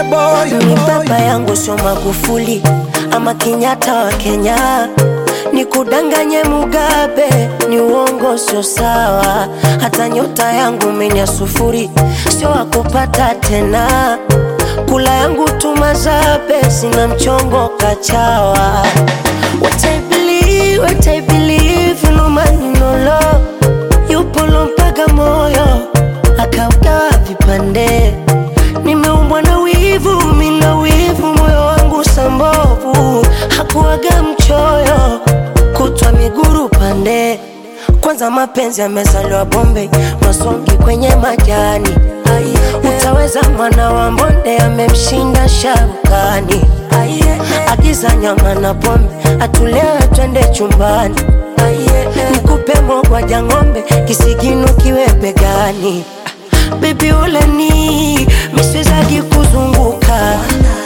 boy. Ni baba yangu sio Magufuli ama Kenyatta wa Kenya, nikudanganye Mugabe ni uongo sio sawa. Hata nyota yangu mimi ya sufuri sio wakupata tena. Kula yangu tumazabe sina mchongo kachawa. What I believe no man no law. Yupo lompaga moyo akaugawa vipande. Nimeumbwa na wivu, mina wivu, moyo wangu sambovu. Hakuwaga mchoyo, kutwa miguru pande. Kwanza mapenzi yamezaliwa Bombay, masongi kwenye majani. Utaweza mwana wa mbonde amemshinda Sharukani. Agiza nyama na pombe, atulewe twende chumbani. Nikupe mogwaja ng'ombe, kisigino kiwe begani. Baby uleni, miswezagi kuzunguka.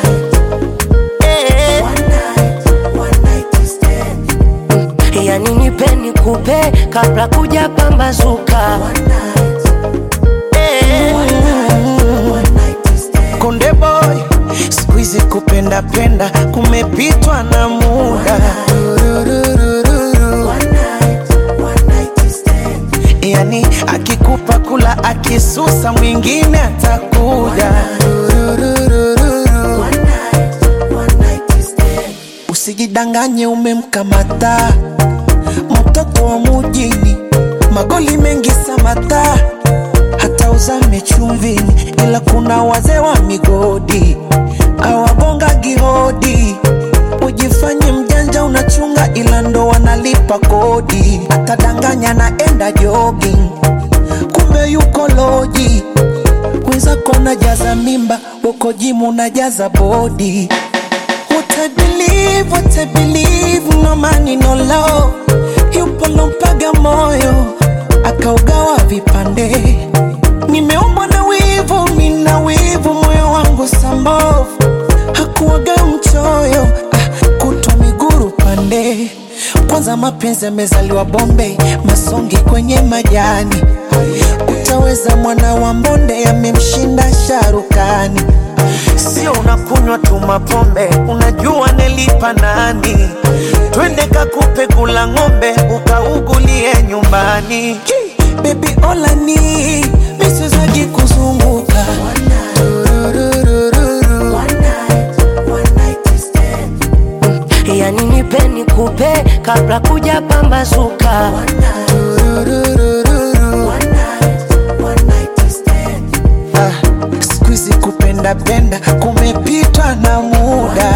Yani nipe nikupe, kabla kuja pambazuka. Konde boy, squeeze kupenda penda, kumepitwa na muda. Yani akikupa kula, akisusa mwingine atakuja. Usijidanganye umemkamata mtoto wa mujini, magoli mengi samata, hata uzame chumvini. Ila kuna wazee wa migodi awagonga gihodi. Ujifanye mjanja unachunga, ila ndo wanalipa kodi. Atadanganya naenda jogging, kumbe yuko loji. Wenzako najaza mimba, uko jimu najaza body. What I believe, no money no law. Yupo lompaga moyo akaugawa vipande. Nimeumbwa na wivu, mina wivu, moyo wangu sambovu. Hakuwaga mchoyo, kutwa miguru pande. Kwanza mapenzi yamezaliwa Bombay, masongi kwenye majani. Utaweza mwana wa mbonde amemshinda Sharukani. Sio unakunywa tu mapombe, unajua nelipa nani? Twende kakupe kula ng'ombe, ukaugulie nyumbani. Baby olani, miswezagi kuzunguka. Yani nipe nikupe, kabla kuja pambazuka. Squeeze kupenda penda, kumepitwa na muda.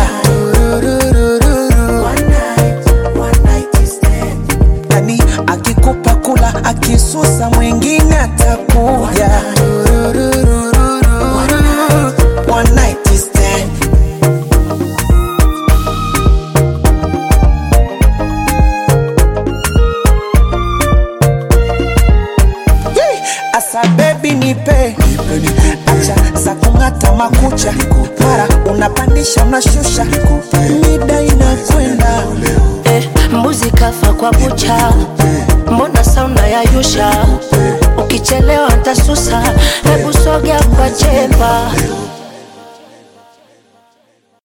Yani akikupa kula, akisusa mwingine atakuja. One night stand. Asa baby nipe, acha za kungata makucha. Mara unapandisha unashusha, mida inakwenda. Mbuzi kafa kwa bucha, mbona sauna ya yusha? Ukichelewa ntasusa, hebu sogea kwa chepa.